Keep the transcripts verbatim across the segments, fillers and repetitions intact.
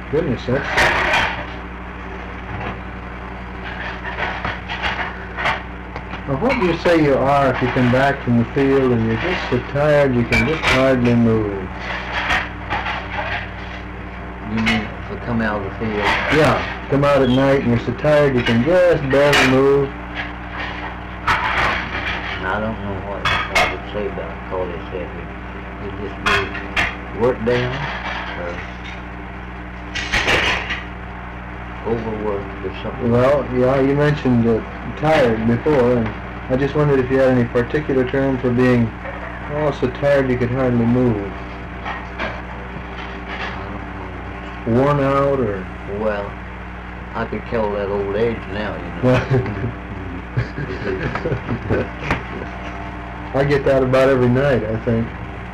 Goodness, that's... Well, what do you say you are if you come back from the field and you're just so tired you can just hardly move? You mean if I come out of the field? Yeah, come out at night and you're so tired you can just barely move. I don't know what I would say about it, because they said it, it just be worked down or overworked or something. Well, yeah, you mentioned uh, tired before, and I just wondered if you had any particular term for being oh so tired you could hardly move. Worn out, or... Well, I could call that old age now, you know. I get that about every night, I think.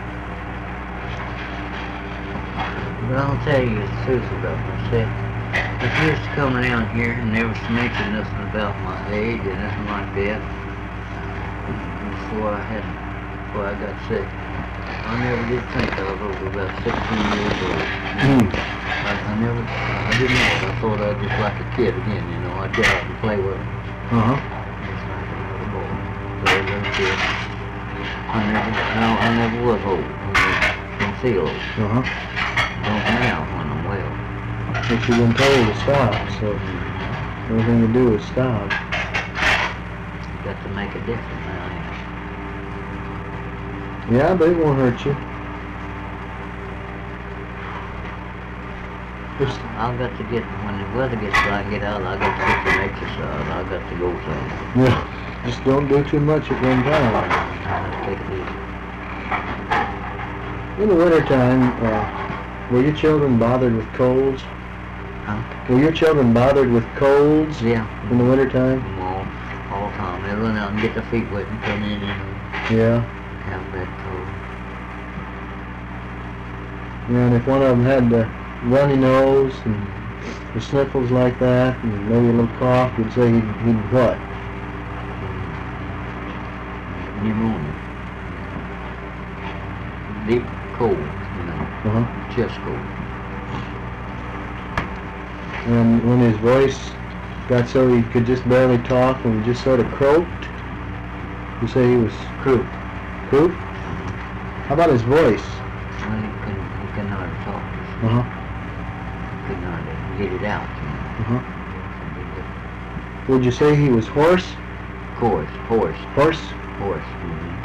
But I'll tell you the truth about myself. If you used to come around here and never mention nothing about my age or nothing like that, before I had, before I got sick, I never did think I was over about sixteen years old. Mm. I, I never, I didn't know. I thought I was just like a kid again, you know. I'd get out and play with him. Uh-huh. Just like a little boy. Play with a kid. I never, no, I never was old. I didn't feel old. Uh-huh. Don't now when I'm well. But you've been told to stop, so everything you do is stop. Got to make a difference now. Yeah, but it won't hurt you. Just, I've got to get, when the weather gets dry and get out, I've got to get some exercise. I've got to go somewhere. yeah, just don't do too much at one time. I'll take it easy. In the wintertime, uh, were your children bothered with colds? Huh? Were your children bothered with colds Yeah. in the wintertime? All, all the time. They run out and get their feet wet and come in and Yeah. have that cold. Yeah, and if one of them had the runny nose and the sniffles like that, and maybe a little cough, you'd say he'd, he'd what? Pneumonia. Deep cold, you know. Uh-huh. Chest cold. And when his voice got so he could just barely talk and just sort of croaked, you say he was Croup. croup? How about his voice? Well, he couldn't, he couldn't hardly talk. Uh-huh. He couldn't hardly get it out, you know. Uh-huh. Would you say he was hoarse? Horse, horse, Hoarse? horse. Mm-hmm.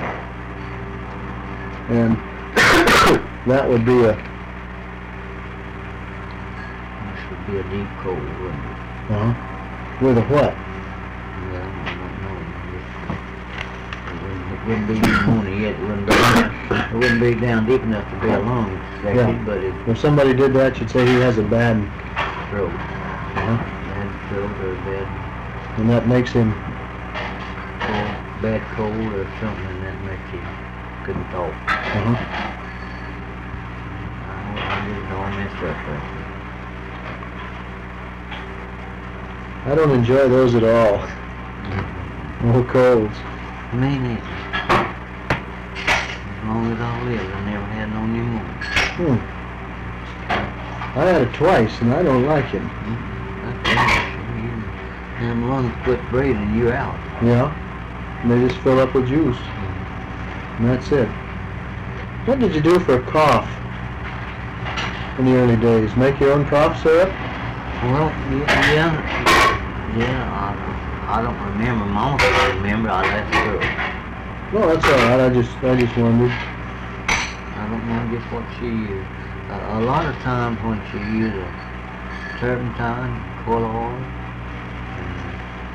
And that would be a, This would be a deep cold, wouldn't it? uh-huh, with a what? Well, I don't know. It wouldn't, it wouldn't be pneumonia yet. It wouldn't be down, it wouldn't be down deep enough to be a lung infection, Yeah. but it If somebody did that, you'd say he has a bad, throat. uh-huh, Bad throat or bad and that makes him, cold, bad cold or something, and that makes you couldn't talk. uh-huh. I get it all messed up right I don't enjoy those at all. No colds. there. Me neither. As long as I live, I never had no pneumonia. Hmm. I had it twice, and I don't like it. That's it. Them lungs quit breathing, you're out. Yeah. And they just fill up with juice. And that's it. What did you do for a cough in the early days? Make your own cough syrup? Well, yeah, yeah, yeah I, I don't remember. Mama could remember. I left her. No, that's all right. I just, I just wondered. I don't know just what she used. A, a lot of times when she used a turpentine, coil oil, and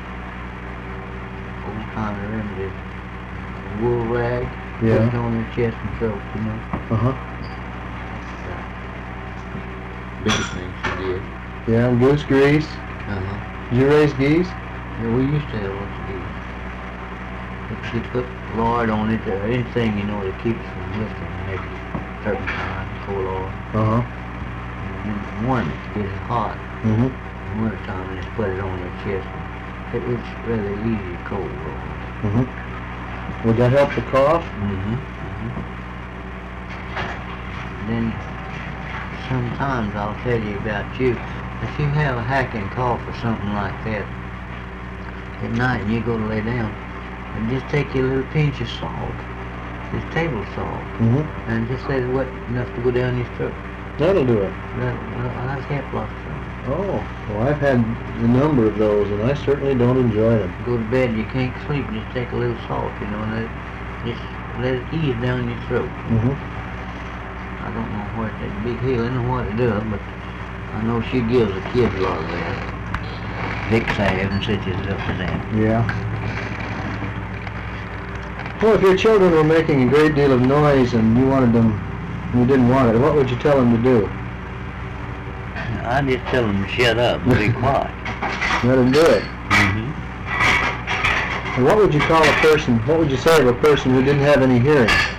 old kind of remedy, wool rag, Yeah. put it on her chest and throat, you know. Uh-huh. Biggest thing she did. Yeah, and goose grease. Uh-huh. Did you raise geese? Yeah, we used to have lots of geese. But she put lard on it or anything, you know, that keeps from lifting, maybe turpentine, coal oil, Uh-huh. and warm it to get it hot. Mm-hmm. In the wintertime, and just put it on her chest. It was rather easy cold roll. Mm-hmm. Would that help the cough? Mm-hmm. Mm-hmm. Then sometimes I'll tell you about you. If you have a hacking cough or something like that at night and you go to lay down, and just take your little pinch of salt, just table salt, Mm-hmm. and just let it wet enough to go down your throat. That'll do it. That, that'll help lots of them. Oh, well, I've had a number of those, and I certainly don't enjoy them. Go to bed and you can't sleep, just take a little salt, you know, and let it, just let it ease down your throat. Mm-hmm. I don't know what that big healing or what it does, but I know she gives the kids a lot of that. Vicks I haven't such as up to that. Yeah. Well, if your children were making a great deal of noise and you wanted them, and you didn't want it, what would you tell them to do? I just tell them to shut up and be quiet. Let them do it. Mm-hmm. And what would you call a person, what would you say of a person who didn't have any hearing?